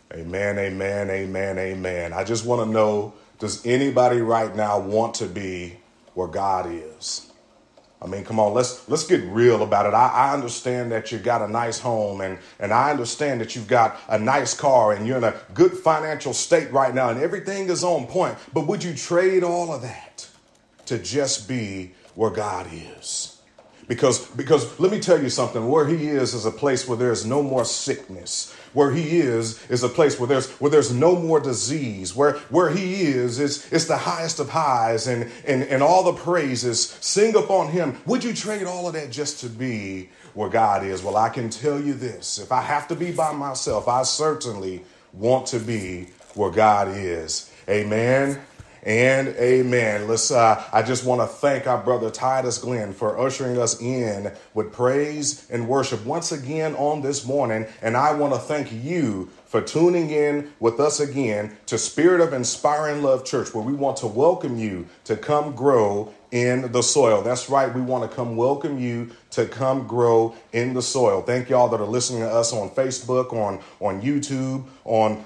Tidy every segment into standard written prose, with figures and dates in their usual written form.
Amen, amen, amen, amen. I just want to know, does anybody right now want to be where God is? I mean, come on, let's get real about it. I understand that you got a nice home and I understand that you've got a nice car and you're in a good financial state right now and everything is on point. But would you trade all of that to just be where God is? Because let me tell you something, where he is a place where there's no more sickness. Where he is a place where there's no more disease. Where he is it's the highest of highs and all the praises sing upon him. Would you trade all of that just to be where God is? Well, I can tell you this. If I have to be by myself, I certainly want to be where God is. Amen. And amen. I just want to thank our brother Titus Glenn for ushering us in with praise and worship once again on this morning. And I want to thank you for tuning in with us again to Spirit of Inspiring Love Church, where we want to welcome you to come grow in the soil. That's right. We want to come welcome you to come grow in the soil. Thank y'all that are listening to us on Facebook, on YouTube, on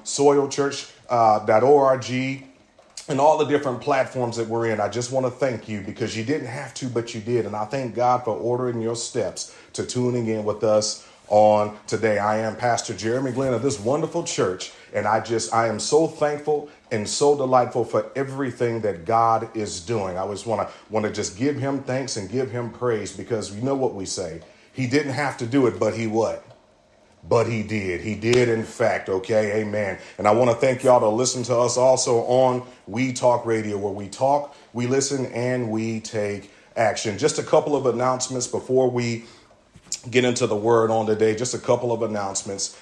soilchurch.org. And all the different platforms that we're in. I just want to thank you because you didn't have to, but you did. And I thank God for ordering your steps to tuning in with us on today. I am Pastor Jeremy Glenn of this wonderful church. And I am so thankful and so delightful for everything that God is doing. I just want to just give him thanks and give him praise because you know what we say. He didn't have to do it, but he what? But he did. He did, in fact. Okay, amen. And I want to thank y'all to listen to us also on We Talk Radio, where we talk, we listen, and we take action. Just a couple of announcements before we get into the word on today. Just a couple of announcements.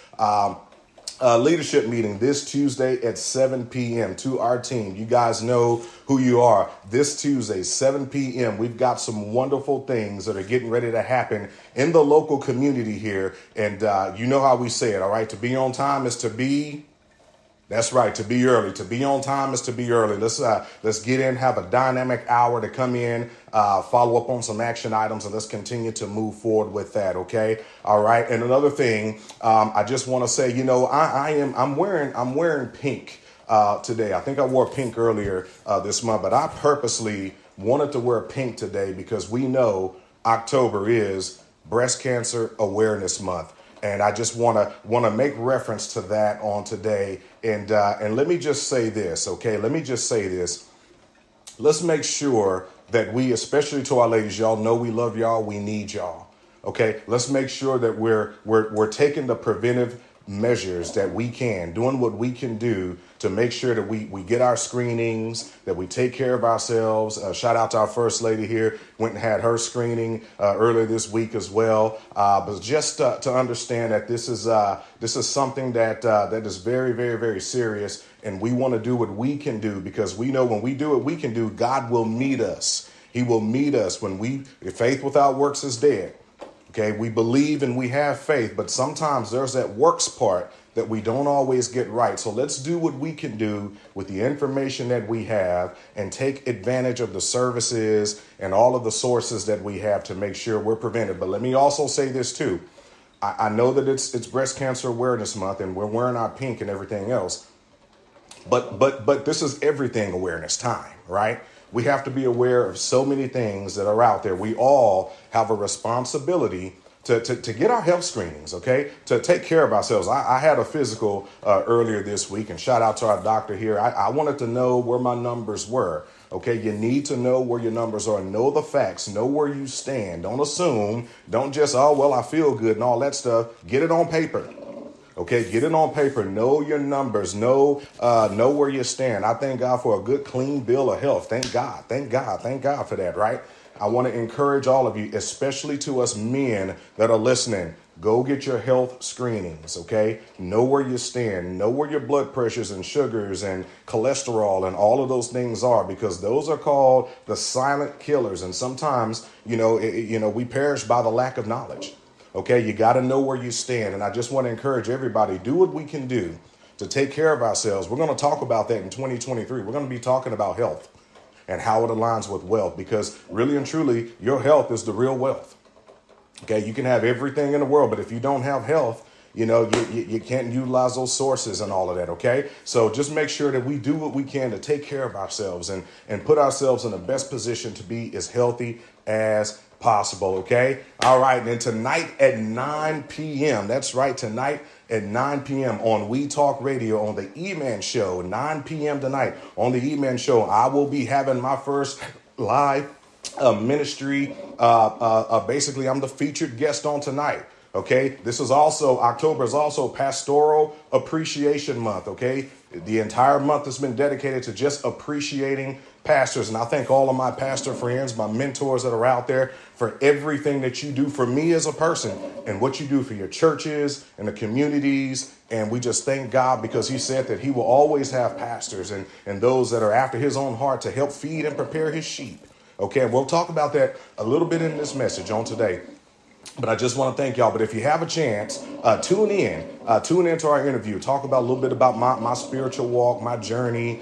Leadership meeting this Tuesday at 7 p.m. to our team. You guys know who you are. This Tuesday, 7 p.m., we've got some wonderful things that are getting ready to happen in the local community here. And you know how we say it, all right? To be on time is to be... That's right. To be early, to be on time is to be early. Let's get in, have a dynamic hour to come in, follow up on some action items, and let's continue to move forward with that. OK. All right. And another thing, I just want to say, you know, I'm wearing pink today. I think I wore pink earlier this month, but I purposely wanted to wear pink today because we know October is Breast Cancer Awareness Month. And I just want to make reference to that on today. And let me just say this, okay? Let me just say this. Let's make sure that we, especially to our ladies, y'all know we love y'all. We need y'all. Okay? Let's make sure that we're taking the preventive measures that we can, doing what we can do to make sure that we get our screenings, that we take care of ourselves. Shout out to our first lady here, went and had her screening earlier this week as well. But just to understand that this is something that is very, very, very serious. And we want to do what we can do because we know when we do what we can do, God will meet us. He will meet us if faith without works is dead. Okay, we believe and we have faith, but sometimes there's that works part that we don't always get right. So let's do what we can do with the information that we have and take advantage of the services and all of the sources that we have to make sure we're prevented. But let me also say this, too. I know that it's Breast Cancer Awareness Month and we're wearing our pink and everything else. But this is everything awareness time, right? We have to be aware of so many things that are out there. We all have a responsibility to get our health screenings, okay, to take care of ourselves. I had a physical earlier this week, and shout out to our doctor here. I wanted to know where my numbers were. Okay, you need to know where your numbers are. Know the facts. Know where you stand. Don't assume. Don't just, oh, well, I feel good and all that stuff. Get it on paper. Okay, get it on paper. Know your numbers. Know where you stand. I thank God for a good, clean bill of health. Thank God. Thank God. Thank God for that, right? I want to encourage all of you, especially to us men that are listening. Go get your health screenings, okay? Know where you stand. Know where your blood pressures and sugars and cholesterol and all of those things are, because those are called the silent killers. And sometimes, we perish by the lack of knowledge. Okay, you got to know where you stand. And I just want to encourage everybody, do what we can do to take care of ourselves. We're going to talk about that in 2023. We're going to be talking about health and how it aligns with wealth, because really and truly, your health is the real wealth. Okay, you can have everything in the world, but if you don't have health, you can't utilize those sources and all of that. OK, so just make sure that we do what we can to take care of ourselves and put ourselves in the best position to be as healthy as possible. OK. All right. And then tonight at 9 p.m. That's right. Tonight at 9 p.m. on We Talk Radio on the E-Man Show, 9 p.m. tonight on the E-Man Show, I will be having my first live ministry. Basically, I'm the featured guest on tonight. OK, this is also October is also Pastoral Appreciation Month. OK, the entire month has been dedicated to just appreciating pastors. And I thank all of my pastor friends, my mentors that are out there for everything that you do for me as a person and what you do for your churches and the communities. And we just thank God because he said that he will always have pastors and those that are after his own heart to help feed and prepare his sheep. OK, and we'll talk about that a little bit in this message on today. But I just want to thank y'all. But if you have a chance, tune into our interview. Talk about a little bit about my spiritual walk, my journey,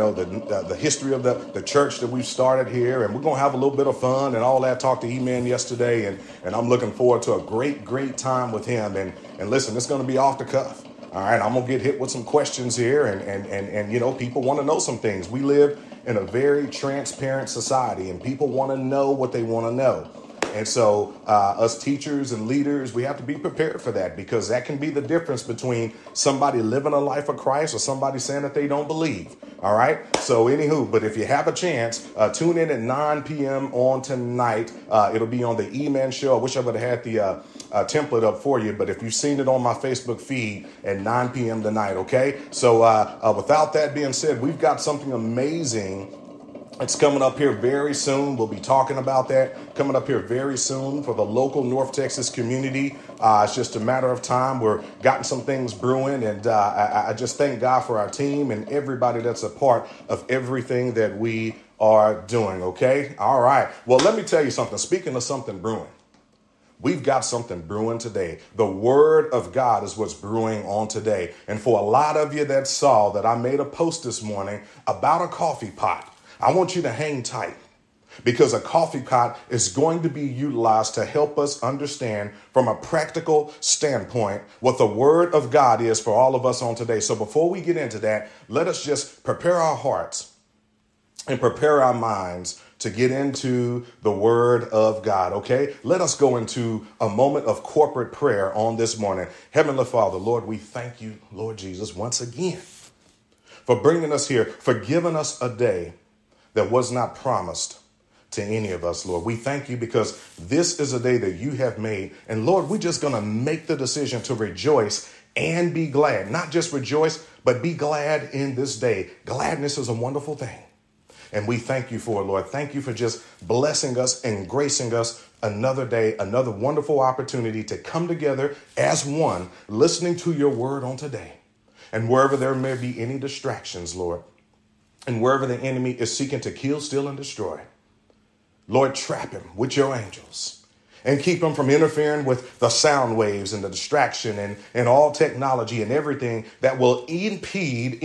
the history of the church that we've started here. And we're going to have a little bit of fun and all that. Talked to E-Man yesterday, and I'm looking forward to a great time with him. And listen, it's going to be off the cuff. All right, I'm going to get hit with some questions here. And people want to know some things. We live in a very transparent society, and people want to know what they want to know. And so us teachers and leaders, we have to be prepared for that, because that can be the difference between somebody living a life of Christ or somebody saying that they don't believe. All right. So anywho, but if you have a chance, tune in at 9 p.m. on tonight. It'll be on the E-Man Show. I wish I would have had the template up for you, but if you've seen it on my Facebook feed at 9 p.m. tonight. OK, so without that being said, we've got something amazing. It's coming up here very soon. We'll be talking about that coming up here very soon for the local North Texas community. It's just a matter of time. We're gotten some things brewing, and I just thank God for our team and everybody that's a part of everything that we are doing. OK. All right. Well, let me tell you something. Speaking of something brewing, we've got something brewing today. The word of God is what's brewing on today. And for a lot of you that saw that I made a post this morning about a coffee pot, I want you to hang tight, because a coffee pot is going to be utilized to help us understand from a practical standpoint what the word of God is for all of us on today. So before we get into that, let us just prepare our hearts and prepare our minds to get into the word of God. OK, let us go into a moment of corporate prayer on this morning. Heavenly Father, Lord, we thank you, Lord Jesus, once again for bringing us here, for giving us a day that was not promised to any of us, Lord. We thank you because this is a day that you have made. And Lord, we're just going to make the decision to rejoice and be glad. Not just rejoice, but be glad in this day. Gladness is a wonderful thing. And we thank you for it, Lord. Thank you for just blessing us and gracing us another day, another wonderful opportunity to come together as one, listening to your word on today. And wherever there may be any distractions, Lord, and wherever the enemy is seeking to kill, steal, and destroy, Lord, trap him with your angels and keep him from interfering with the sound waves and the distraction and all technology and everything that will impede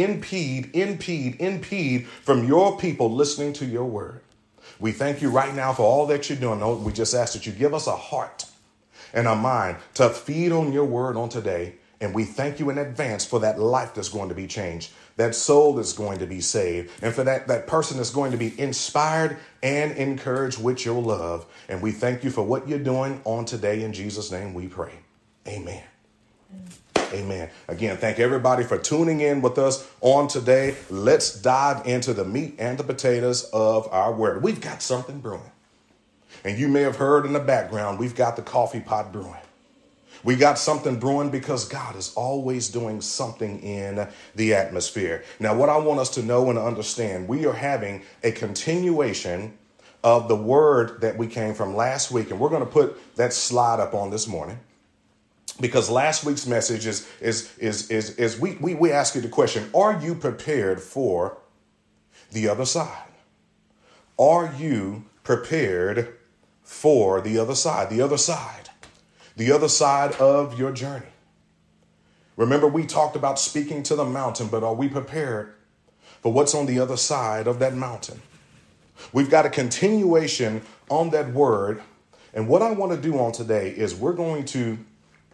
from your people listening to your word. We thank you right now for all that you're doing. Lord, we just ask that you give us a heart and a mind to feed on your word on today. And we thank you in advance for that life that's going to be changed, that soul that's going to be saved, and for that person that's going to be inspired and encouraged with your love. And we thank you for what you're doing on today. In Jesus' name we pray. Amen. Amen. Again, thank everybody for tuning in with us on today. Let's dive into the meat and the potatoes of our word. We've got something brewing. And you may have heard in the background, we've got the coffee pot brewing. We got something brewing because God is always doing something in the atmosphere. Now, what I want us to know and understand, we are having a continuation of the word that we came from last week. And we're going to put that slide up on this morning, because last week's message is we ask you the question, are you prepared for the other side? Are you prepared for the other side? The other side. The other side of your journey. Remember, we talked about speaking to the mountain, but are we prepared for what's on the other side of that mountain? We've got a continuation on that word. And what I want to do on today is we're going to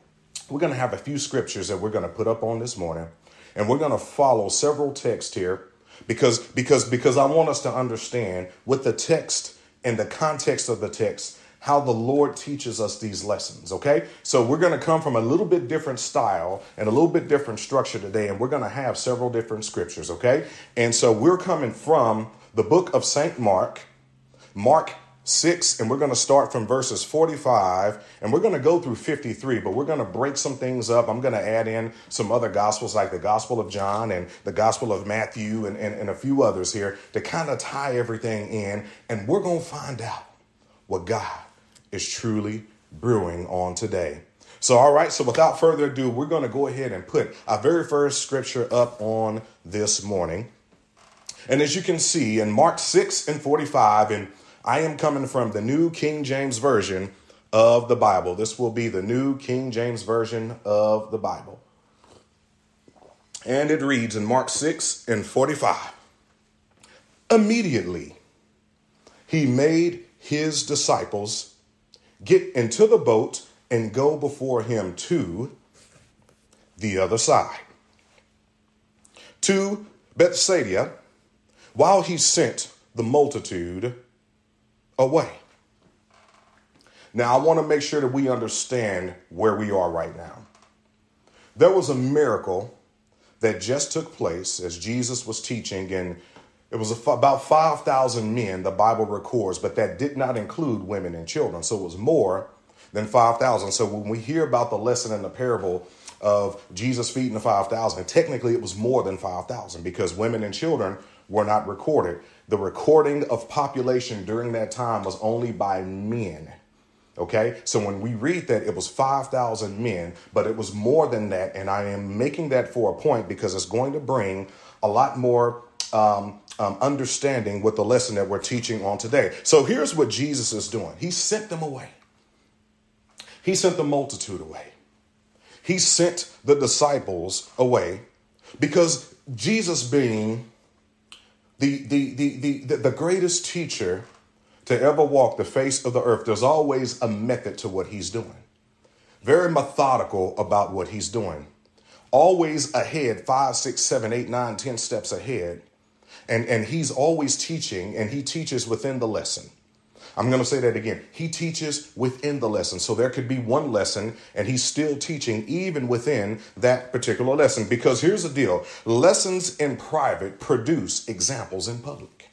we're going to have a few scriptures that we're going to put up on this morning, and we're going to follow several texts here because I want us to understand with the text and the context of the text, how the Lord teaches us these lessons. Okay. So we're going to come from a little bit different style and a little bit different structure today. And we're going to have several different scriptures. Okay. And so we're coming from the book of St. Mark, Mark 6, and we're going to start from verses 45, and we're going to go through 53, but we're going to break some things up. I'm going to add in some other gospels like the Gospel of John and the Gospel of Matthew and a few others here to kind of tie everything in, and we're going to find out what God is truly brewing on today. So, all right, so without further ado, we're going to go ahead and put our very first scripture up on this morning. And as you can see in Mark 6 and 45, and I am coming from the New King James Version of the Bible. This will be the New King James Version of the Bible. And it reads in Mark 6 and 45. Immediately, he made his disciples get into the boat and go before him to the other side, to Bethsaida, while he sent the multitude away. Now, I want to make sure that we understand where we are right now. There was a miracle that just took place as Jesus was teaching, and it was about 5,000 men, the Bible records, but that did not include women and children. So it was more than 5,000. So when we hear about the lesson in the parable of Jesus feeding the 5,000, technically it was more than 5,000 because women and children were not recorded. The recording of population during that time was only by men. OK, so when we read that, it was 5,000 men, but it was more than that. And I am making that for a point because it's going to bring a lot more understanding with the lesson that we're teaching on today. So here's what Jesus is doing. He sent them away. He sent the multitude away. He sent the disciples away because Jesus, being the greatest teacher to ever walk the face of the earth, there's always a method to what he's doing. Very methodical about what he's doing. Always ahead, 5, 6, 7, 8, 9, 10 steps ahead. And he's always teaching, and he teaches within the lesson. I'm going to say that again. He teaches within the lesson. So there could be one lesson and he's still teaching even within that particular lesson. Because here's the deal. Lessons in private produce examples in public.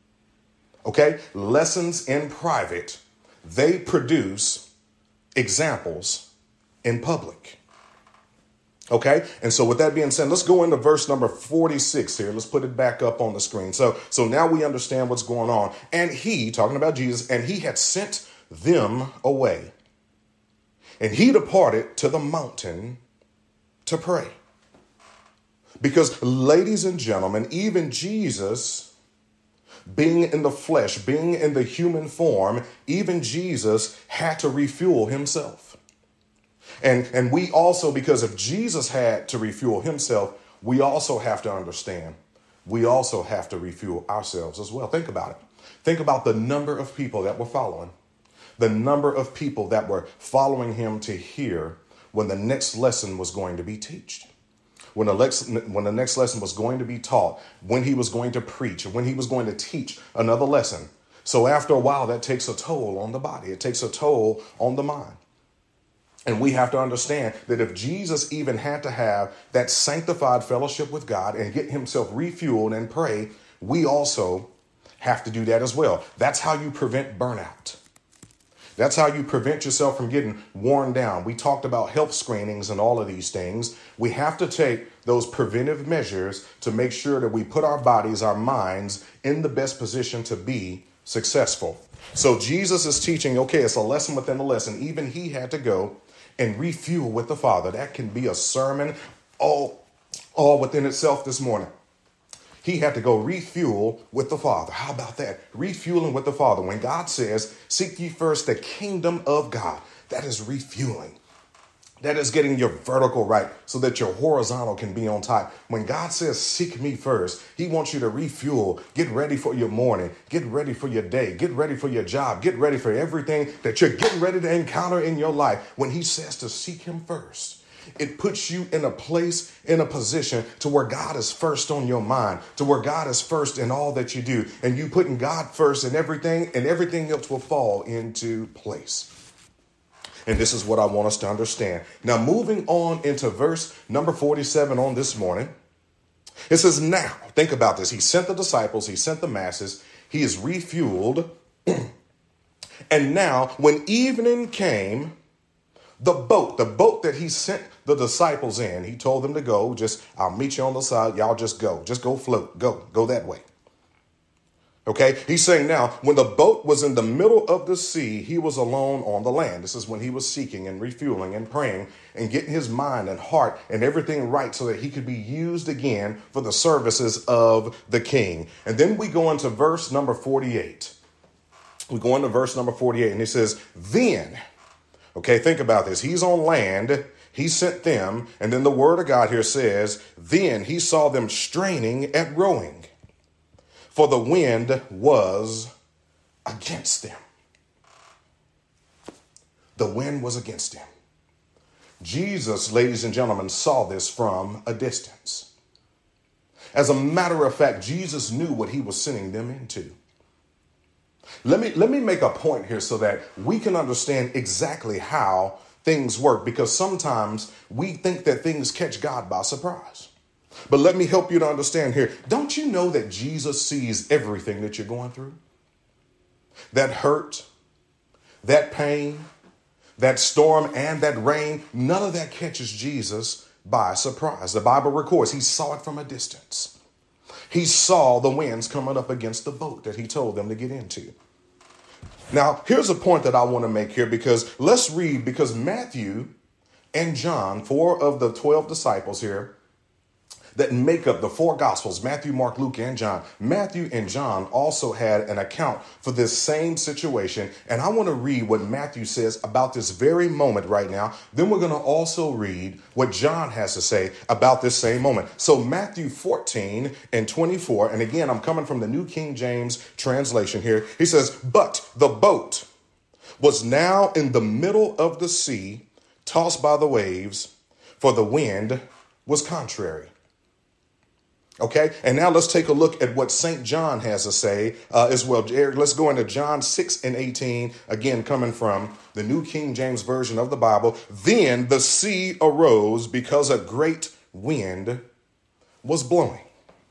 OK, lessons in private, they produce examples in public. OK, and so with that being said, let's go into verse number 46 here. Let's put it back up on the screen. So now we understand what's going on. And he, talking about Jesus, and he had sent them away. And he departed to the mountain to pray. Because, ladies and gentlemen, even Jesus, being in the flesh, being in the human form, even Jesus had to refuel himself. And we also, because if Jesus had to refuel himself, we also have to understand, we also have to refuel ourselves as well. Think about it. Think about the number of people that were following, the number of people that were following him to hear when the next lesson was going to be taught, when the next lesson was going to be taught, when he was going to preach, when he was going to teach another lesson. So after a while, that takes a toll on the body. It takes a toll on the mind. And we have to understand that if Jesus even had to have that sanctified fellowship with God and get himself refueled and pray, we also have to do that as well. That's how you prevent burnout. That's how you prevent yourself from getting worn down. We talked about health screenings and all of these things. We have to take those preventive measures to make sure that we put our bodies, our minds in the best position to be successful. So Jesus is teaching, okay, it's a lesson within a lesson. Even he had to go and refuel with the Father. That can be a sermon all within itself this morning. He had to go refuel with the Father. How about that? Refueling with the Father. When God says, seek ye first the kingdom of God, that is refueling. That is getting your vertical right so that your horizontal can be on top. When God says, seek me first, he wants you to refuel, get ready for your morning, get ready for your day, get ready for your job, get ready for everything that you're getting ready to encounter in your life. When he says to seek him first, it puts you in a place, in a position to where God is first on your mind, to where God is first in all that you do. And you putting God first in everything, and everything else will fall into place. And this is what I want us to understand. Now, moving on into verse number 47 on this morning, it says, now, think about this. He sent the disciples, he sent the masses, he is refueled. And now, when evening came, the boat that he sent the disciples in, he told them to go, I'll meet you on the side. Y'all just go float, go that way. Okay, he's saying now, when the boat was in the middle of the sea, he was alone on the land. This is when he was seeking and refueling and praying and getting his mind and heart and everything right so that he could be used again for the services of the king. And then we go into verse number 48. We go into verse number 48 and he says, then, okay, think about this. He's on land. He sent them. And then the word of God here says, then he saw them straining at rowing, for the wind was against them. The wind was against them. Jesus, ladies and gentlemen, saw this from a distance. As a matter of fact, Jesus knew what he was sending them into. Let me make a point here so that we can understand exactly how things work, because sometimes we think that things catch God by surprise. But let me help you to understand here. Don't you know that Jesus sees everything that you're going through? That hurt, that pain, that storm, and that rain, none of that catches Jesus by surprise. The Bible records he saw it from a distance. He saw the winds coming up against the boat that he told them to get into. Now, here's a point that I want to make here, because let's read, because Matthew and John, 4 of the 12 disciples here that make up the 4 gospels, Matthew, Mark, Luke, and John. Matthew and John also had an account for this same situation. And I want to read what Matthew says about this very moment right now. Then we're going to also read what John has to say about this same moment. So Matthew 14 and 24. And again, I'm coming from the New King James translation here. He says, but the boat was now in the middle of the sea, tossed by the waves, for the wind was contrary. Okay, and now let's take a look at what St. John has to say as well. Let's go into John 6 and 18, again, coming from the New King James Version of the Bible. Then the sea arose because a great wind was blowing.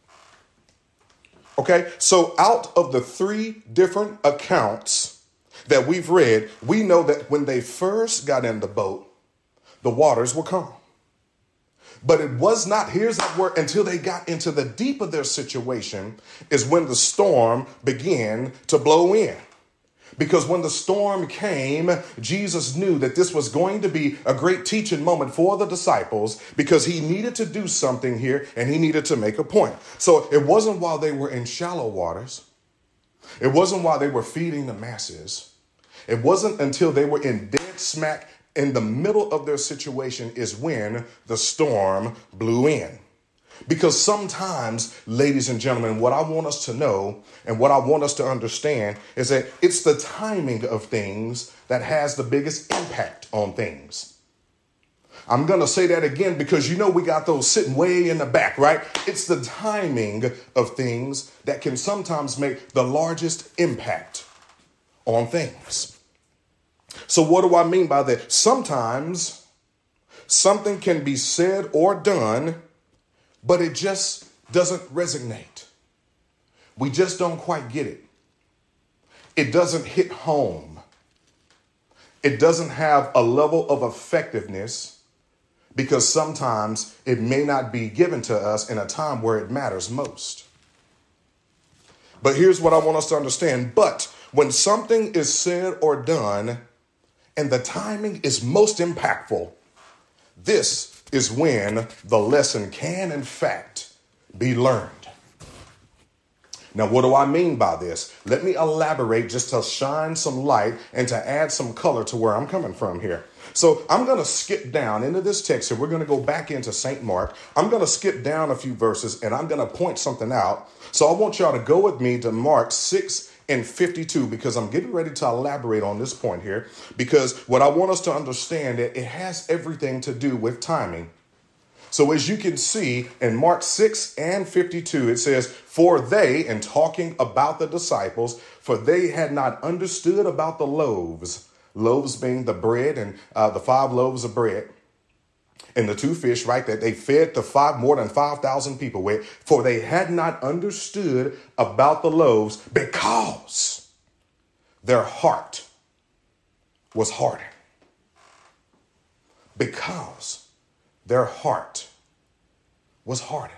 Okay, so out of the 3 different accounts that we've read, we know that when they first got in the boat, the waters were calm. But it was not, here's that word, until they got into the deep of their situation is when the storm began to blow in. Because when the storm came, Jesus knew that this was going to be a great teaching moment for the disciples, because he needed to do something here and he needed to make a point. So it wasn't while they were in shallow waters. It wasn't while they were feeding the masses. It wasn't until they were in dead smack in the middle of their situation is when the storm blew in. Because sometimes, ladies and gentlemen, what I want us to know and what I want us to understand is that it's the timing of things that has the biggest impact on things. I'm going to say that again because, we got those sitting way in the back, right? It's the timing of things that can sometimes make the largest impact on things. So what do I mean by that? Sometimes something can be said or done, but it just doesn't resonate. We just don't quite get it. It doesn't hit home. It doesn't have a level of effectiveness because sometimes it may not be given to us in a time where it matters most. But here's what I want us to understand. But when something is said or done, and the timing is most impactful, this is when the lesson can, in fact, be learned. Now, what do I mean by this? Let me elaborate just to shine some light and to add some color to where I'm coming from here. So I'm going to skip down into this text here. We're going to go back into St. Mark. I'm going to skip down a few verses and I'm going to point something out. So I want y'all to go with me to Mark 6 and 52, because I'm getting ready to elaborate on this point here, because what I want us to understand, it has everything to do with timing. So as you can see in Mark 6 and 52, it says, for they, in talking about the disciples, for they had not understood about the loaves being the bread and the 5 loaves of bread and the 2 fish, right, that they fed the more than 5,000 people with, for they had not understood about the loaves because their heart was hardened. Because their heart was hardened.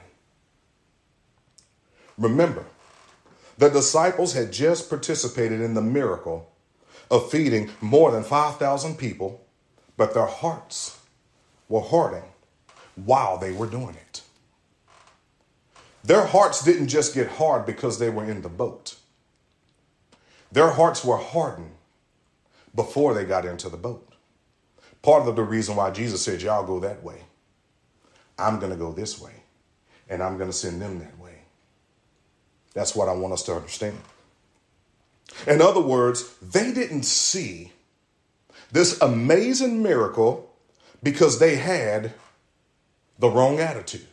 Remember, the disciples had just participated in the miracle of feeding more than 5,000 people, but their hearts were hardened while they were doing it. Their hearts didn't just get hard because they were in the boat. Their hearts were hardened before they got into the boat. Part of the reason why Jesus said, y'all go that way. I'm going to go this way, and I'm going to send them that way. That's what I want us to understand. In other words, they didn't see this amazing miracle because they had the wrong attitude.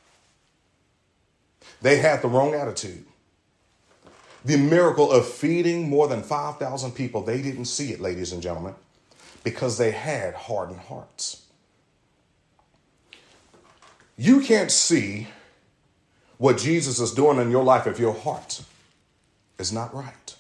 They had the wrong attitude. The miracle of feeding more than 5,000 people, they didn't see it, ladies and gentlemen, because they had hardened hearts. You can't see what Jesus is doing in your life if your heart is not right.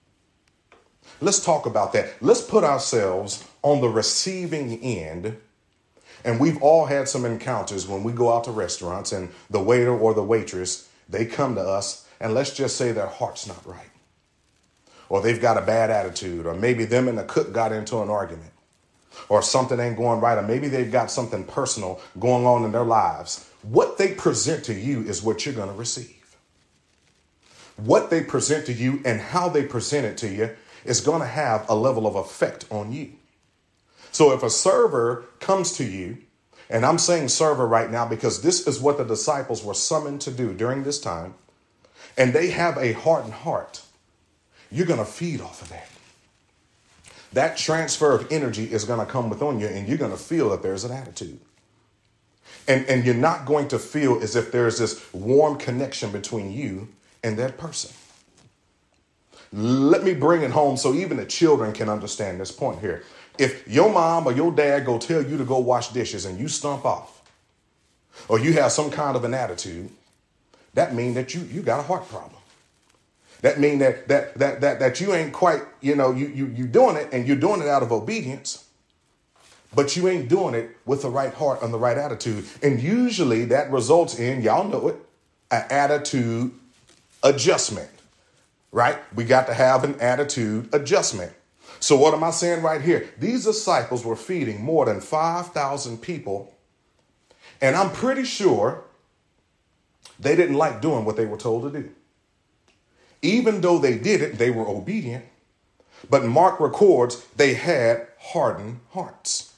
Let's talk about that. Let's put ourselves on the receiving end. And we've all had some encounters when we go out to restaurants and the waiter or the waitress, they come to us and let's just say their heart's not right. Or they've got a bad attitude, or maybe them and the cook got into an argument, or something ain't going right, or maybe they've got something personal going on in their lives. What they present to you is what you're going to receive. What they present to you and how they present it to you is going to have a level of effect on you. So if a server comes to you, and I'm saying server right now because this is what the disciples were summoned to do during this time, and they have a hardened heart, you're going to feed off of that. That transfer of energy is going to come within you, and you're going to feel that there's an attitude. And you're not going to feel as if there's this warm connection between you and that person. Let me bring it home so even the children can understand this point here. If your mom or your dad go tell you to go wash dishes and you stomp off, or you have some kind of an attitude, that means that you got a heart problem. That means that you ain't quite, you doing it, and you're doing it out of obedience, but you ain't doing it with the right heart and the right attitude. And usually that results in, y'all know it, an attitude adjustment, right? We got to have an attitude adjustment. So what am I saying right here? These disciples were feeding more than 5,000 people, and I'm pretty sure they didn't like doing what they were told to do. Even though they did it, they were obedient. But Mark records they had hardened hearts.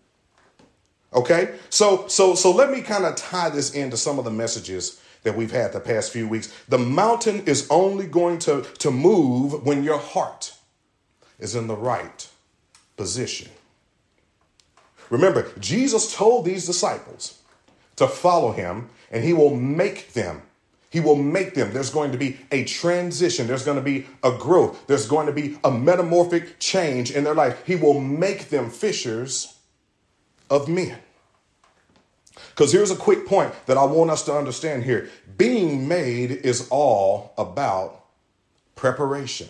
Okay, so let me kind of tie this into some of the messages that we've had the past few weeks. The mountain is only going to move when your heart is in the right position. Remember, Jesus told these disciples to follow him, and he will make them. He will make them. There's going to be a transition. There's going to be a growth. There's going to be a metamorphic change in their life. He will make them fishers of men. Because here's a quick point that I want us to understand here. Being made is all about preparation.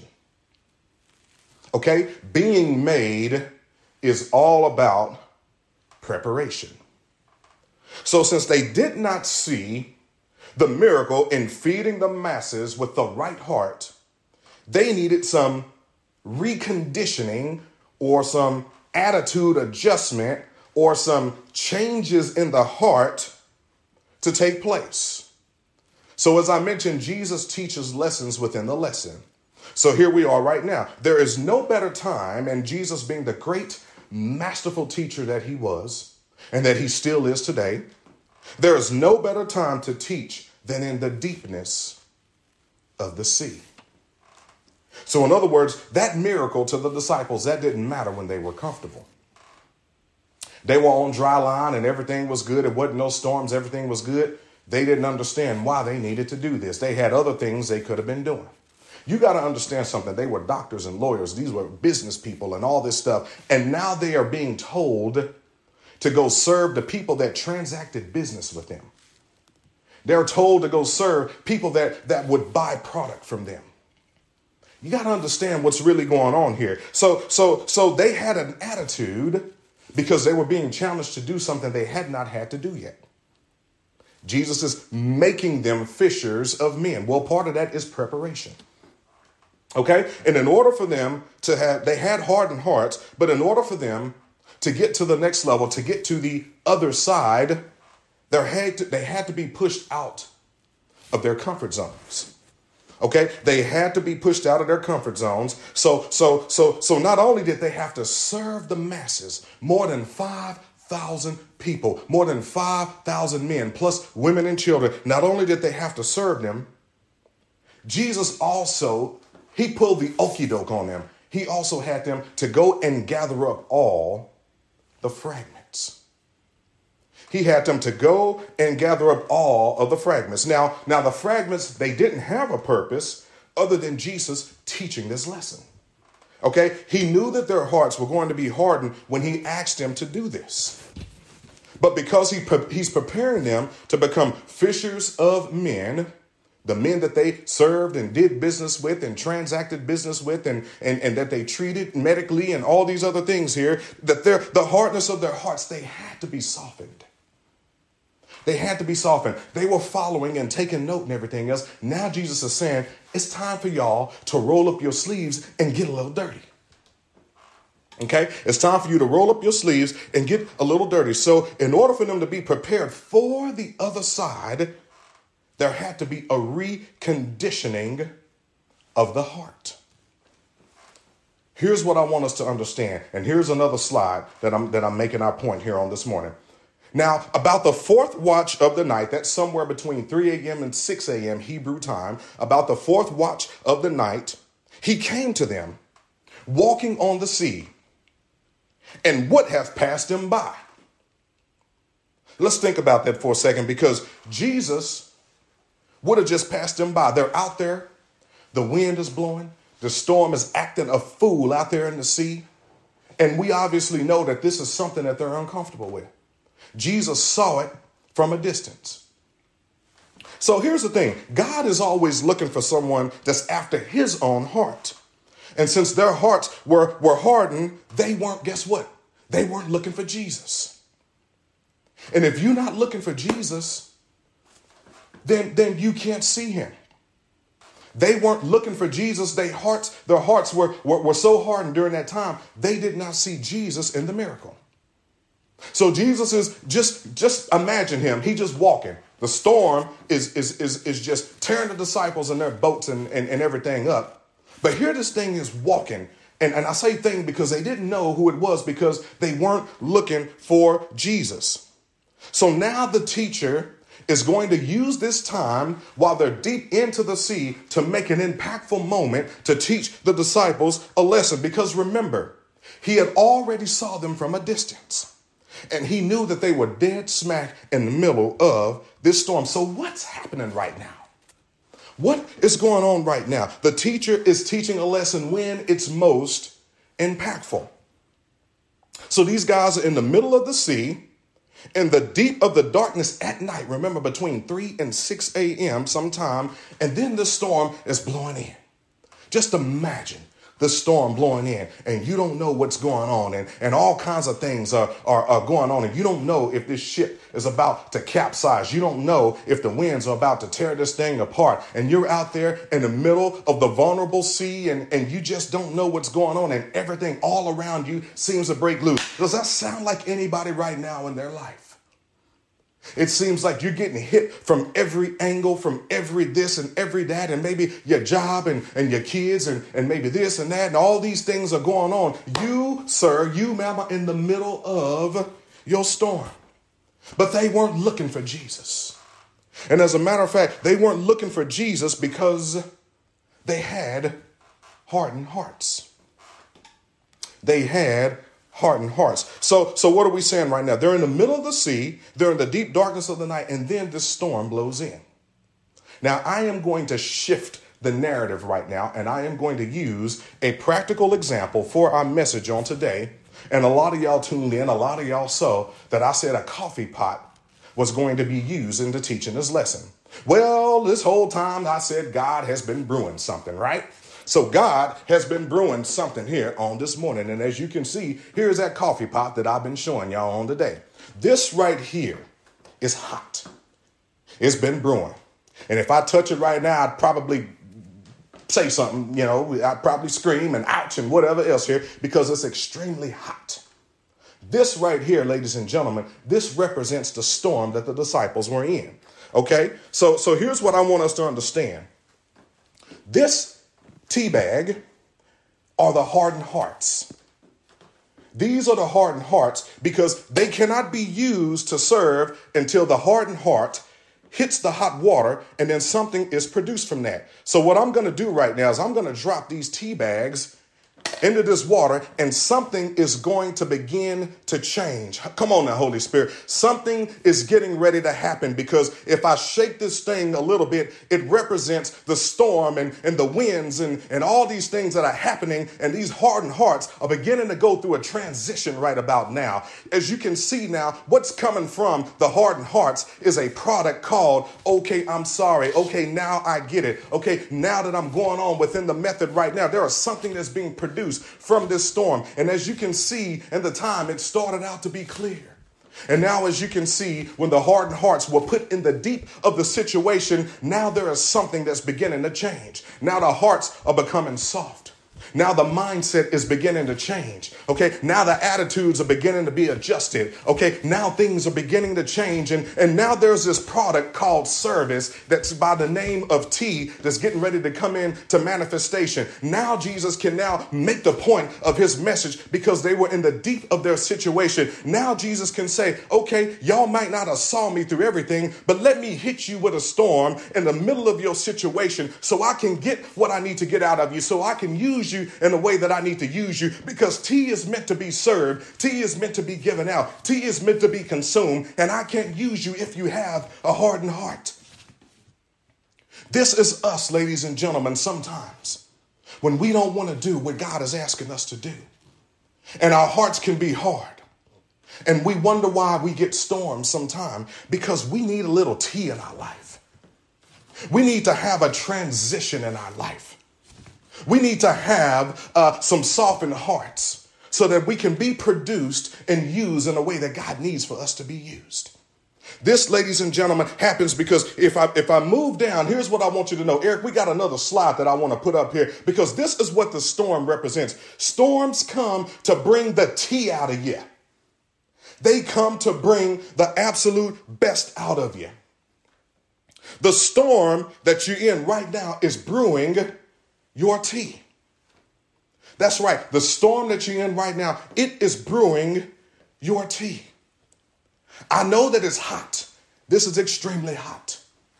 Okay? Being made is all about preparation. So since they did not see the miracle in feeding the masses with the right heart, they needed some reconditioning or some attitude adjustment or some changes in the heart to take place. So as I mentioned, Jesus teaches lessons within the lesson. So here we are right now. There is no better time, and Jesus being the great masterful teacher that he was and that he still is today, there is no better time to teach than in the deepness of the sea. So in other words, that miracle to the disciples, that didn't matter when they were comfortable. They were on dry line and everything was good. It wasn't no storms. Everything was good. They didn't understand why they needed to do this. They had other things they could have been doing. You got to understand something. They were doctors and lawyers. These were business people and all this stuff. And now they are being told to go serve the people that transacted business with them. They're told to go serve people that would buy product from them. You got to understand what's really going on here. So they had an attitude because they were being challenged to do something they had not had to do yet. Jesus is making them fishers of men. Well, part of that is preparation. Okay. And in order for them to they had hardened hearts, but in order for them to get to the next level, to get to the other side, they had to be pushed out of their comfort zones. Okay, they had to be pushed out of their comfort zones. So not only did they have to serve the masses, more than 5,000 people, more than 5,000 men, plus women and children. Not only did they have to serve them, Jesus also, he pulled the okie doke on them. He also had them to go and gather up all the fragments. He had them to go and gather up all of the fragments. Now the fragments, they didn't have a purpose other than Jesus teaching this lesson. Okay, he knew that their hearts were going to be hardened when he asked them to do this. But because he's preparing them to become fishers of men, the men that they served and did business with and transacted business with and that they treated medically and all these other things here, that the hardness of their hearts, they had to be softened. They had to be softened. They were following and taking note and everything else. Now Jesus is saying, it's time for y'all to roll up your sleeves and get a little dirty. Okay, it's time for you to roll up your sleeves and get a little dirty. So in order for them to be prepared for the other side, there had to be a reconditioning of the heart. Here's what I want us to understand. And here's another slide that I'm making our point here on this morning. Now, about the fourth watch of the night, that's somewhere between 3 a.m. and 6 a.m. Hebrew time, about the fourth watch of the night, he came to them walking on the sea and would have passed them by. Let's think about that for a second, because Jesus would have just passed them by. They're out there. The wind is blowing. The storm is acting a fool out there in the sea. And we obviously know that this is something that they're uncomfortable with. Jesus saw it from a distance. So here's the thing. God is always looking for someone that's after his own heart. And since their hearts were hardened, they weren't, guess what? They weren't looking for Jesus. And if you're not looking for Jesus, then you can't see him. They weren't looking for Jesus. Their hearts were so hardened during that time, they did not see Jesus in the miracle. So Jesus is just imagine him. He just walking. The storm is just tearing the disciples and their boats and everything up. But here this thing is walking. And I say thing because they didn't know who it was, because they weren't looking for Jesus. So now the teacher is going to use this time while they're deep into the sea to make an impactful moment to teach the disciples a lesson. Because remember, he had already saw them from a distance. And he knew that they were dead smack in the middle of this storm. So what's happening right now? What is going on right now? The teacher is teaching a lesson when it's most impactful. So these guys are in the middle of the sea, in the deep of the darkness at night. Remember, between 3 and 6 a.m. sometime. And then the storm is blowing in. Just imagine the storm blowing in, and you don't know what's going on, and all kinds of things are going on, and you don't know if this ship is about to capsize. You don't know if the winds are about to tear this thing apart, and you're out there in the middle of the vulnerable sea, and you just don't know what's going on, and everything all around you seems to break loose. Does that sound like anybody right now in their life? It seems like you're getting hit from every angle, from every this and every that, and maybe your job and your kids and maybe this and that, and all these things are going on. You, sir, you, ma'am, are in the middle of your storm. But they weren't looking for Jesus. And as a matter of fact, they weren't looking for Jesus because they had hardened hearts. They had hardened hearts. So what are we saying right now? They're in the middle of the sea. They're in the deep darkness of the night. And then this storm blows in. Now, I am going to shift the narrative right now, and I am going to use a practical example for our message on today. And a lot of y'all tuned in, a lot of y'all saw that I said a coffee pot was going to be used in the teaching this lesson. Well, this whole time I said God has been brewing something, right? So God has been brewing something here on this morning. And as you can see, here's that coffee pot that I've been showing y'all on today. This right here is hot. It's been brewing. And if I touch it right now, I'd probably say something, I'd probably scream and ouch and whatever else here because it's extremely hot. This right here, ladies and gentlemen, this represents the storm that the disciples were in. Okay, so here's what I want us to understand. This tea bag are the hardened hearts. These are the hardened hearts because they cannot be used to serve until the hardened heart hits the hot water and then something is produced from that. So what I'm going to do right now is I'm going to drop these tea bags into this water and something is going to begin to change. Come on now, Holy Spirit. Something is getting ready to happen because if I shake this thing a little bit, it represents the storm and the winds and all these things that are happening. And these hardened hearts are beginning to go through a transition right about now. As you can see now, what's coming from the hardened hearts is a product called, okay, I'm sorry. Okay, now I get it. Okay, now that I'm going on within the method right now, there is something that's being produced from this storm. And as you can see in the time, it started out to be clear. And now, as you can see, when the hardened hearts were put in the deep of the situation, now there is something that's beginning to change. Now the hearts are becoming soft. Now the mindset is beginning to change. Okay, now the attitudes are beginning to be adjusted. Okay, now things are beginning to change. And now there's this product called service that's by the name of tea that's getting ready to come into manifestation. Now Jesus can now make the point of his message because they were in the deep of their situation. Now Jesus can say, okay, y'all might not have saw me through everything, but let me hit you with a storm in the middle of your situation so I can get what I need to get out of you, so I can use you in the way that I need to use you, because tea is meant to be served. Tea is meant to be given out. Tea is meant to be consumed, and I can't use you if you have a hardened heart. This is us, ladies and gentlemen, sometimes when we don't want to do what God is asking us to do, and our hearts can be hard, and we wonder why we get storms sometimes, because we need a little tea in our life. We need to have a transition in our life. We need to have some softened hearts so that we can be produced and used in a way that God needs for us to be used. This, ladies and gentlemen, happens because if I move down, here's what I want you to know. Eric, we got another slide that I want to put up here because this is what the storm represents. Storms come to bring the tea out of you. They come to bring the absolute best out of you. The storm that you're in right now is brewing your tea. That's right. The storm that you're in right now, it is brewing your tea. I know that it's hot. This is extremely hot.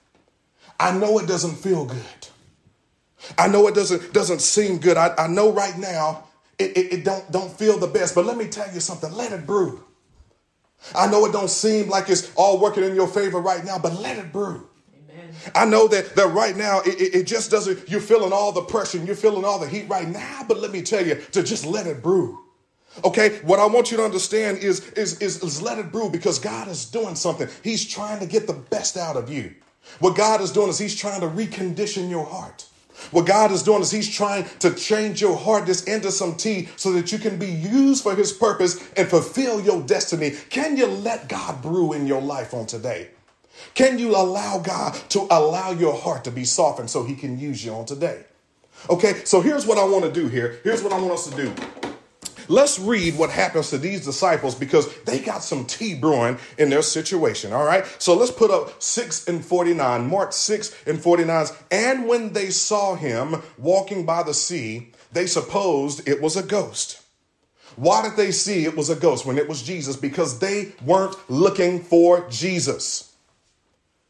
I know it doesn't feel good. I know it doesn't seem good. I know right now it don't feel the best. But let me tell you something. Let it brew. I know it don't seem like it's all working in your favor right now, but let it brew. I know that right now it just doesn't, you're feeling all the pressure and you're feeling all the heat right now, but let me tell you to just let it brew. Okay, what I want you to understand is let it brew because God is doing something. He's trying to get the best out of you. What God is doing is he's trying to recondition your heart. What God is doing is he's trying to change your heart just into some tea so that you can be used for his purpose and fulfill your destiny. Can you let God brew in your life on today? Can you allow God to allow your heart to be softened so he can use you on today? Okay, so here's what I want to do here. Here's what I want us to do. Let's read what happens to these disciples because they got some tea brewing in their situation. All right, so let's put up 6:49, Mark 6:49. And when they saw him walking by the sea, they supposed it was a ghost. Why did they see it was a ghost when it was Jesus? Because they weren't looking for Jesus.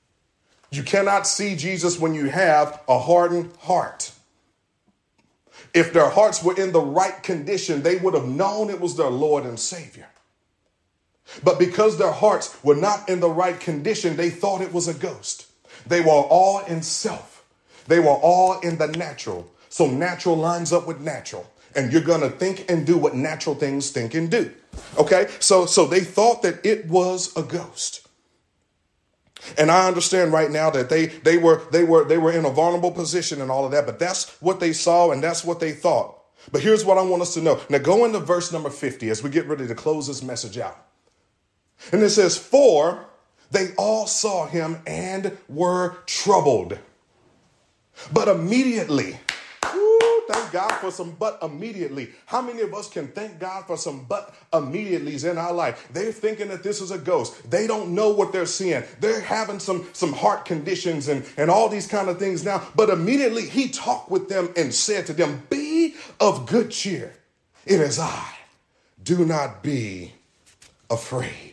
You cannot see Jesus when you have a hardened heart. If their hearts were in the right condition, they would have known it was their Lord and Savior. But because their hearts were not in the right condition, they thought it was a ghost. They were all in self. They were all in the natural. So natural lines up with natural. And you're going to think and do what natural things think and do. Okay? So they thought that it was a ghost. And I understand right now that they were in a vulnerable position and all of that, but that's what they saw and that's what they thought. But here's what I want us to know. Now go into verse number 50 as we get ready to close this message out. And it says, for they all saw him and were troubled. But immediately, thank God for some but immediately. How many of us can thank God for some but immediatelys in our life? They're thinking that this is a ghost. They don't know what they're seeing. They're having some heart conditions and all these kind of things now. But immediately he talked with them and said to them, be of good cheer. It is I. Do not be afraid.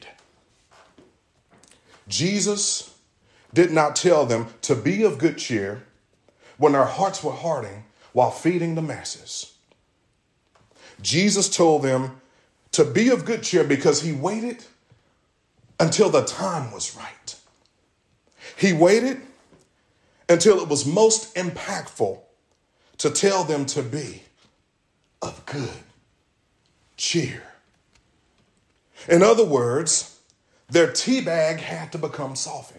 Jesus did not tell them to be of good cheer when their hearts were hardening while feeding the masses. Jesus told them to be of good cheer because he waited until the time was right. He waited until it was most impactful to tell them to be of good cheer. In other words, their tea bag had to become softened.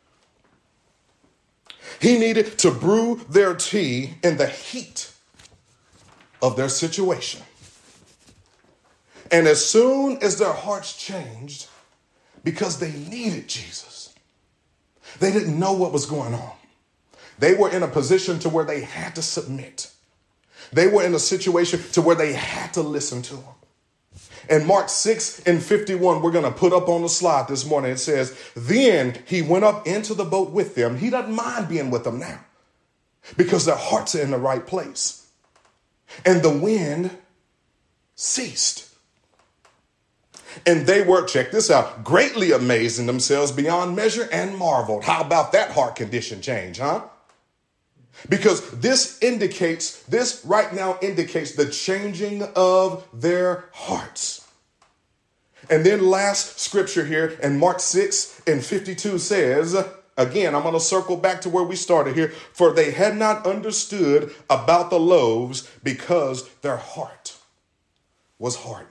He needed to brew their tea in the heat of their situation. And as soon as their hearts changed, because they needed Jesus, they didn't know what was going on. They were in a position to where they had to submit. They were in a situation to where they had to listen to him. In Mark 6:51, we're going to put up on the slide this morning. It says, then he went up into the boat with them. He doesn't mind being with them now because their hearts are in the right place. And the wind ceased. And they were, check this out, greatly amazed in themselves beyond measure and marveled. How about that heart condition change, huh? Because this right now indicates the changing of their hearts. And then last scripture here in Mark 6:52 says, again, I'm going to circle back to where we started here. For they had not understood about the loaves because their heart was hardened.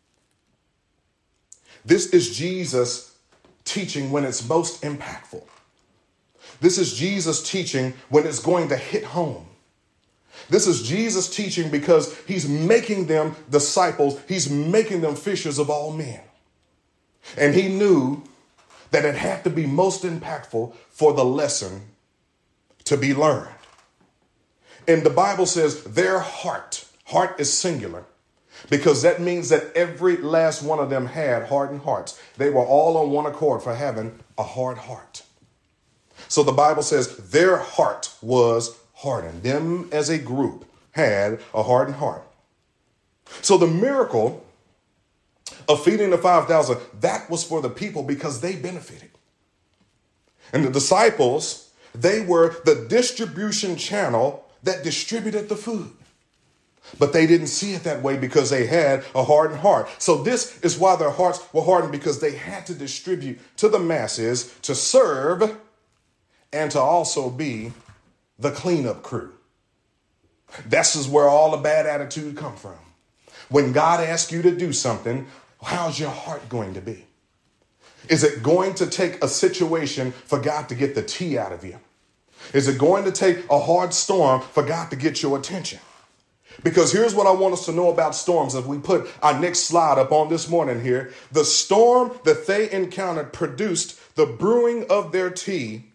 This is Jesus teaching when it's most impactful. This is Jesus teaching when it's going to hit home. This is Jesus teaching because he's making them disciples. He's making them fishers of all men. And he knew that it had to be most impactful for the lesson to be learned. And the Bible says their heart is singular, because that means that every last one of them had hardened hearts. They were all on one accord for having a hard heart. So the Bible says their heart was hardened. Them as a group had a hardened heart. So the miracle of feeding the 5,000, that was for the people because they benefited. And the disciples, they were the distribution channel that distributed the food. But they didn't see it that way because they had a hardened heart. So this is why their hearts were hardened, because they had to distribute to the masses, to serve, and to also be the cleanup crew. This is where all the bad attitude come from. When God asks you to do something, how's your heart going to be? Is it going to take a situation for God to get the tea out of you? Is it going to take a hard storm for God to get your attention? Because here's what I want us to know about storms. If we put our next slide up on this morning here, the storm that they encountered produced the brewing of their tea,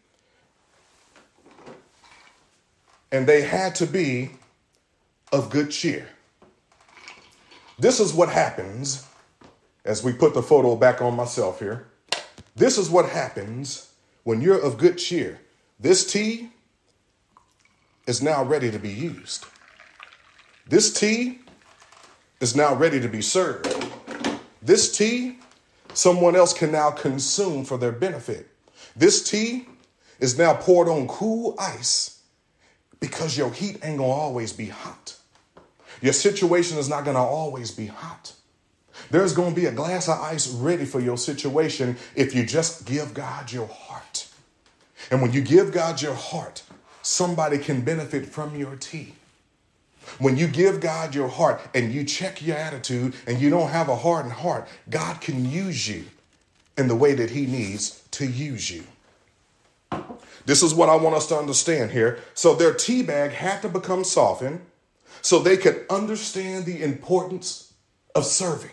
and they had to be of good cheer. This is what happens as we put the photo back on myself here. This is what happens when you're of good cheer. This tea is now ready to be used. This tea is now ready to be served. This tea, someone else can now consume for their benefit. This tea is now poured on cool ice because your heat ain't gonna always be hot. Your situation is not going to always be hot. There's going to be a glass of ice ready for your situation if you just give God your heart. And when you give God your heart, somebody can benefit from your tea. When you give God your heart and you check your attitude and you don't have a hardened heart, God can use you in the way that he needs to use you. This is what I want us to understand here. So their tea bag had to become softened so they could understand the importance of serving.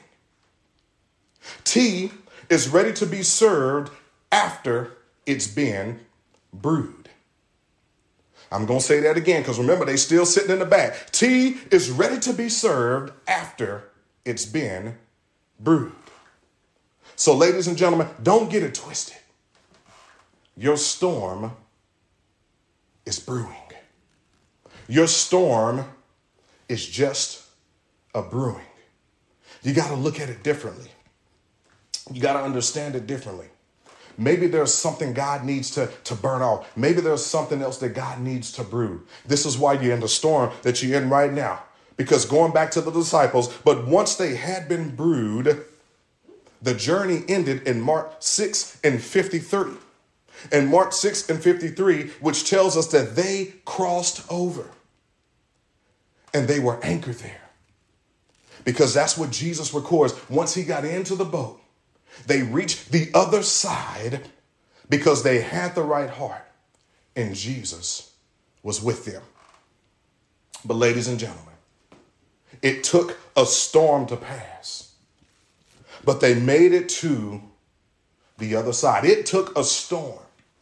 Tea is ready to be served after it's been brewed. I'm going to say that again because remember, they still sitting in the back. Tea is ready to be served after it's been brewed. So ladies and gentlemen, don't get it twisted. Your storm is brewing. Your storm is just a brewing. You got to look at it differently. You got to understand it differently. Maybe there's something God needs to burn off. Maybe there's something else that God needs to brew. This is why you're in the storm that you're in right now. Because going back to the disciples, but once they had been brewed, the journey ended in Mark 6 and 53. In Mark 6 and 53, which tells us that they crossed over and they were anchored there. Because that's what Jesus records. Once he got into the boat, they reached the other side because they had the right heart and Jesus was with them. But ladies and gentlemen, it took a storm to pass, but they made it to the other side. It took a storm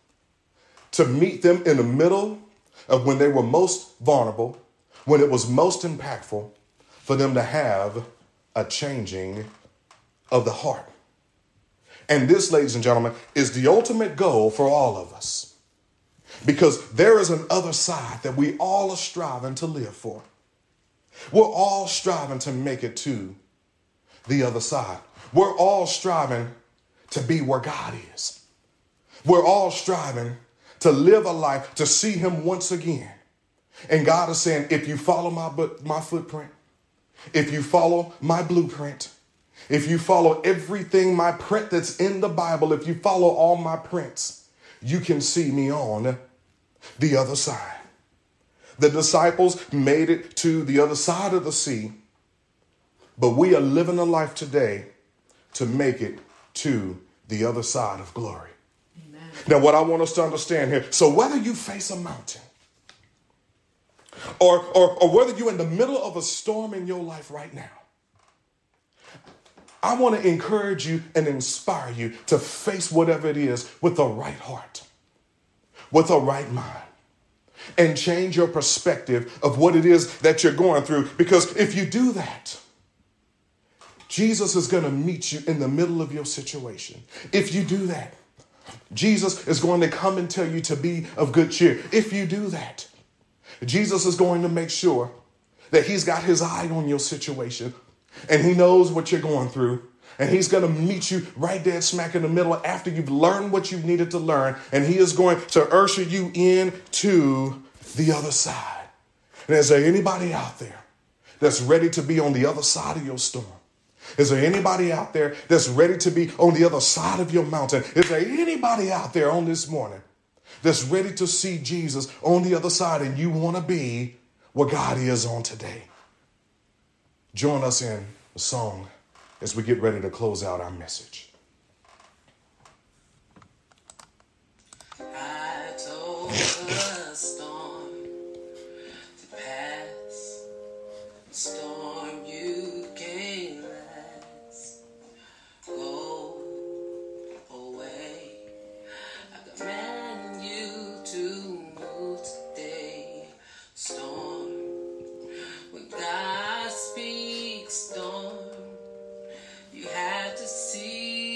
to meet them in the middle of when they were most vulnerable, when it was most impactful for them to have a changing of the heart. And this, ladies and gentlemen, is the ultimate goal for all of us. Because there is an other side that we all are striving to live for. We're all striving to make it to the other side. We're all striving to be where God is. We're all striving to live a life to see him once again. And God is saying, if you follow my footprint, if you follow my blueprint, if you follow everything, my print that's in the Bible, if you follow all my prints, you can see me on the other side. The disciples made it to the other side of the sea, but we are living a life today to make it to the other side of glory. Amen. Now, what I want us to understand here, so whether you face a mountain or whether you're in the middle of a storm in your life right now, I want to encourage you and inspire you to face whatever it is with the right heart, with a right mind, and change your perspective of what it is that you're going through. Because if you do that, Jesus is going to meet you in the middle of your situation. If you do that, Jesus is going to come and tell you to be of good cheer. If you do that, Jesus is going to make sure that he's got his eye on your situation and he knows what you're going through. And he's going to meet you right dead smack in the middle after you've learned what you needed to learn. And he is going to usher you into the other side. And is there anybody out there that's ready to be on the other side of your storm? Is there anybody out there that's ready to be on the other side of your mountain? Is there anybody out there on this morning that's ready to see Jesus on the other side and you want to be where God is on today? Join us in a song as we get ready to close out our message. I told the storm to pass. Storm, you can't last. Go away. I command you to move today. Storm, when God speaks, storm, you have to see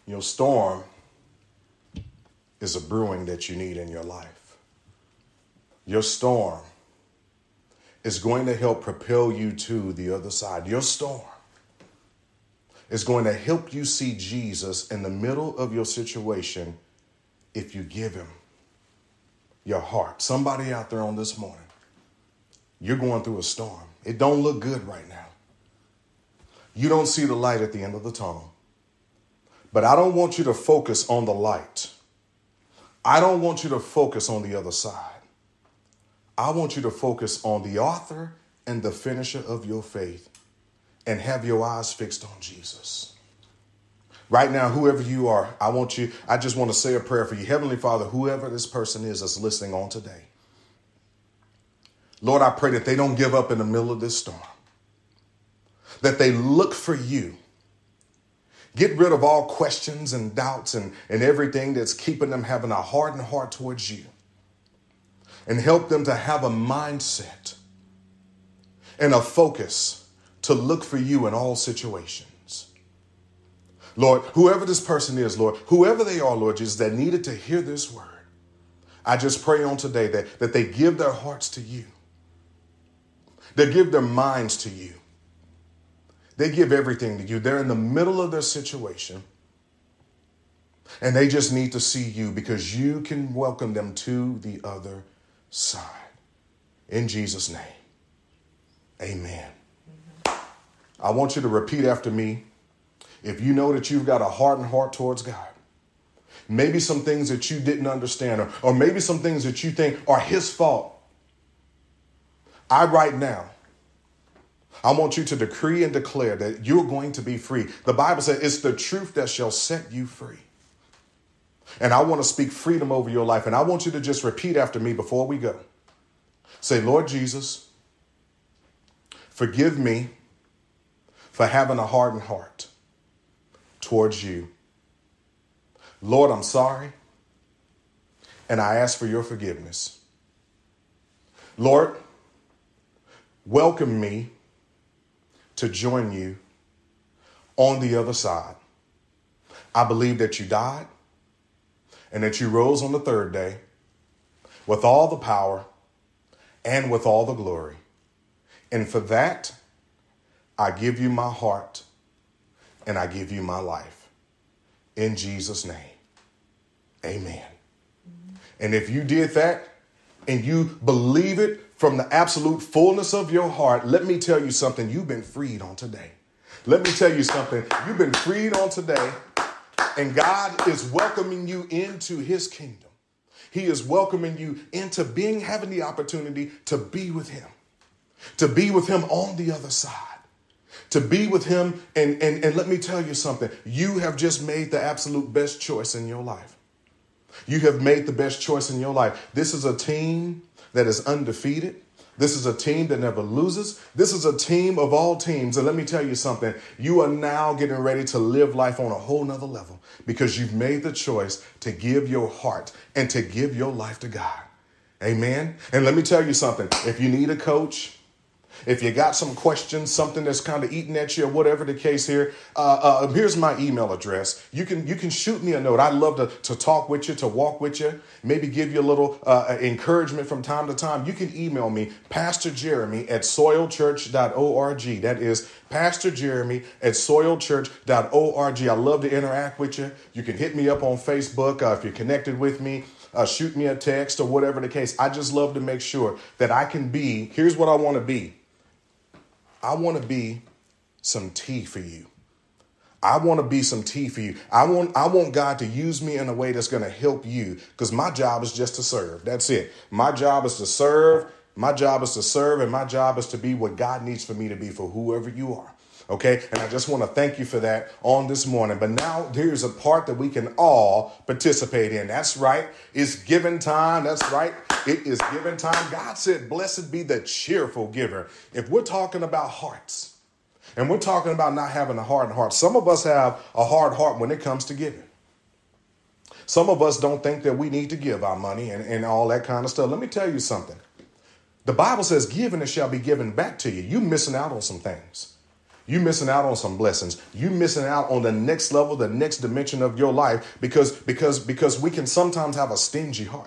Your storm is a brewing that you need in your life. Your storm is going to help propel you to the other side. Your storm is going to help you see Jesus in the middle of your situation if you give him your heart. Somebody out there on this morning, you're going through a storm. It don't look good right now. You don't see the light at the end of the tunnel. But I don't want you to focus on the light. I don't want you to focus on the other side. I want you to focus on the author and the finisher of your faith and have your eyes fixed on Jesus. Right now, whoever you are, I just want to say a prayer for you. Heavenly Father, whoever this person is that's listening on today, Lord, I pray that they don't give up in the middle of this storm, that they look for you. Get rid of all questions and doubts and everything that's keeping them having a hardened heart towards you, and help them to have a mindset and a focus to look for you in all situations. Lord, whoever this person is, Lord, whoever they are, Lord Jesus, that needed to hear this word, I just pray on today that they give their hearts to you. They give their minds to you. They give everything to you. They're in the middle of their situation, and they just need to see you because you can welcome them to the other side. In Jesus' name, amen. I want you to repeat after me. If you know that you've got a hardened heart towards God, maybe some things that you didn't understand, or maybe some things that you think are his fault, right now, I want you to decree and declare that you're going to be free. The Bible says it's the truth that shall set you free. And I want to speak freedom over your life. And I want you to just repeat after me before we go. Say, Lord Jesus, forgive me for having a hardened heart towards you. Lord, I'm sorry, and I ask for your forgiveness. Lord, welcome me to join you on the other side. I believe that you died and that you rose on the third day with all the power and with all the glory. And for that, I give you my heart and I give you my life. In Jesus' name, amen. And if you did that and you believe it from the absolute fullness of your heart, let me tell you something. You've been freed on today. Let me tell you something. You've been freed on today, and God is welcoming you into his kingdom. He is welcoming you into having the opportunity to be with him on the other side, to be with him. And let me tell you something. You have just made the absolute best choice in your life. You have made the best choice in your life. This is a team that is undefeated. This is a team that never loses. This is a team of all teams. And let me tell you something. You are now getting ready to live life on a whole nother level because you've made the choice to give your heart and to give your life to God. Amen. And let me tell you something. If you need a coach, if you got some questions, something that's kind of eating at you or whatever the case here, here's my email address. You can shoot me a note. I'd love to talk with you, to walk with you, maybe give you a little encouragement from time to time. You can email me, Pastor Jeremy at soilchurch.org. That is Pastor Jeremy at soilchurch.org. I love to interact with you. You can hit me up on Facebook if you're connected with me. Shoot me a text or whatever the case. I just love to make sure that I can be, here's what I want to be. I want to be some tea for you. I want to be some tea for you. I want God to use me in a way that's going to help you because my job is just to serve. That's it. My job is to serve. My job is to serve, and my job is to be what God needs for me to be for whoever you are. Okay, and I just want to thank you for that on this morning. But now here's a part that we can all participate in. That's right. It's giving time. That's right. It is giving time. God said, blessed be the cheerful giver. If we're talking about hearts and we're talking about not having a hardened heart, some of us have a hard heart when it comes to giving. Some of us don't think that we need to give our money and all that kind of stuff. Let me tell you something. The Bible says, give and it shall be given back to you. You're missing out on some things. You missing out on some blessings. You missing out on the next level, the next dimension of your life because we can sometimes have a stingy heart.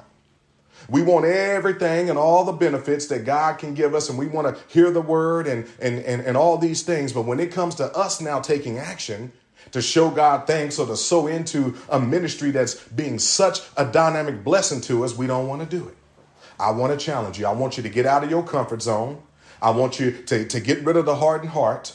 We want everything and all the benefits that God can give us, and we want to hear the word and all these things. But when it comes to us now taking action to show God thanks or to sow into a ministry that's being such a dynamic blessing to us, we don't want to do it. I want to challenge you. I want you to get out of your comfort zone. I want you to get rid of the hardened heart.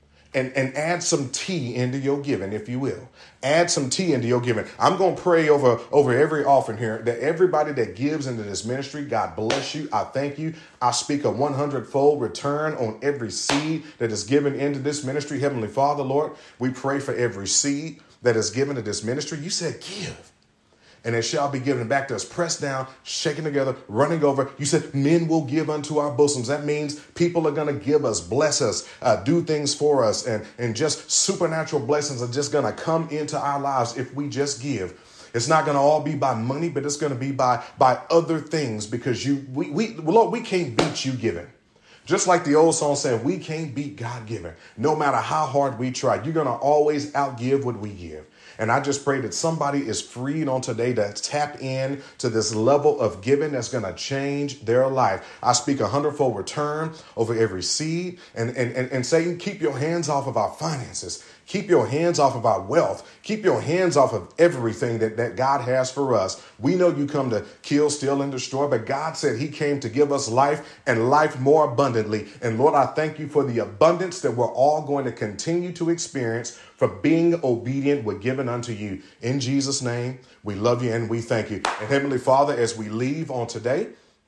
And add some tea into your giving, if you will. Add some tea into your giving. I'm going to pray over every offering here that everybody that gives into this ministry, God bless you. I thank you. I speak a 100-fold return on every seed that is given into this ministry. Heavenly Father, Lord, we pray for every seed that is given to this ministry. You said give. And it shall be given back to us, pressed down, shaken together, running over. You said men will give unto our bosoms. That means people are going to give us, bless us, do things for us. And just supernatural blessings are just going to come into our lives if we just give. It's not going to all be by money, but it's going to be by other things because Lord, we can't beat you giving. Just like the old song said, we can't beat God giving. No matter how hard we try, you're going to always outgive what we give. And I just pray that somebody is freed on today to tap in to this level of giving that's going to change their life. I speak 100-fold return over every seed and Satan, keep your hands off of our finances. Keep your hands off of our wealth. Keep your hands off of everything that God has for us. We know you come to kill, steal, and destroy, but God said he came to give us life and life more abundantly. And Lord, I thank you for the abundance that we're all going to continue to experience for being obedient with given unto you. In Jesus' name, we love you and we thank you. And Heavenly Father, as we leave on today,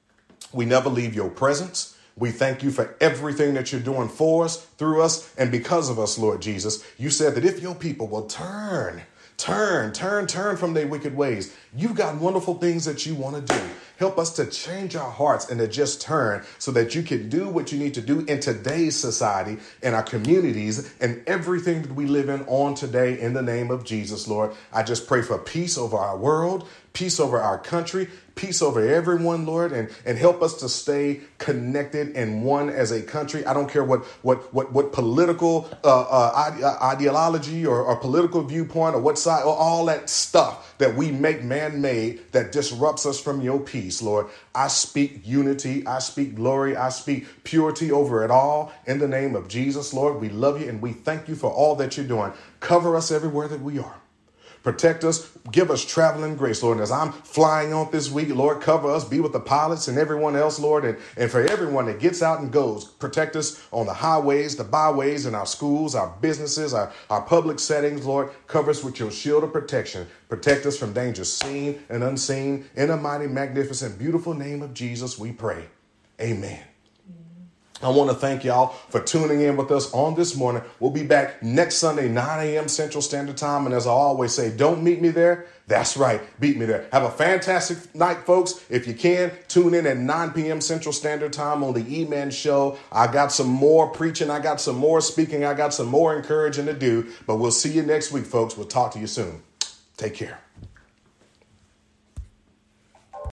we never leave your presence. We thank you for everything that you're doing for us, through us, and because of us, Lord Jesus. You said that if your people will turn from their wicked ways, you've got wonderful things that you want to do. Help us to change our hearts and to just turn so that you can do what you need to do in today's society, in our communities, and everything that we live in on today in the name of Jesus, Lord. I just pray for peace over our world, peace over our country, peace over everyone, Lord, and help us to stay connected and one as a country. I don't care what political ideology or political viewpoint or what side or all that stuff that we make man-made that disrupts us from your peace, Lord. I speak unity. I speak glory. I speak purity over it all in the name of Jesus, Lord. We love you and we thank you for all that you're doing. Cover us everywhere that we are. Protect us, give us traveling grace, Lord. And as I'm flying on this week, Lord, cover us, be with the pilots and everyone else, Lord. And for everyone that gets out and goes, protect us on the highways, the byways, in our schools, our businesses, our public settings, Lord. Cover us with your shield of protection. Protect us from dangers seen and unseen. In the mighty, magnificent, beautiful name of Jesus, we pray. Amen. I want to thank y'all for tuning in with us on this morning. We'll be back next Sunday, 9 a.m. Central Standard Time. And as I always say, don't meet me there. That's right. Beat me there. Have a fantastic night, folks. If you can, tune in at 9 p.m. Central Standard Time on the E-Man Show. I got some more preaching. I got some more speaking. I got some more encouraging to do. But we'll see you next week, folks. We'll talk to you soon. Take care.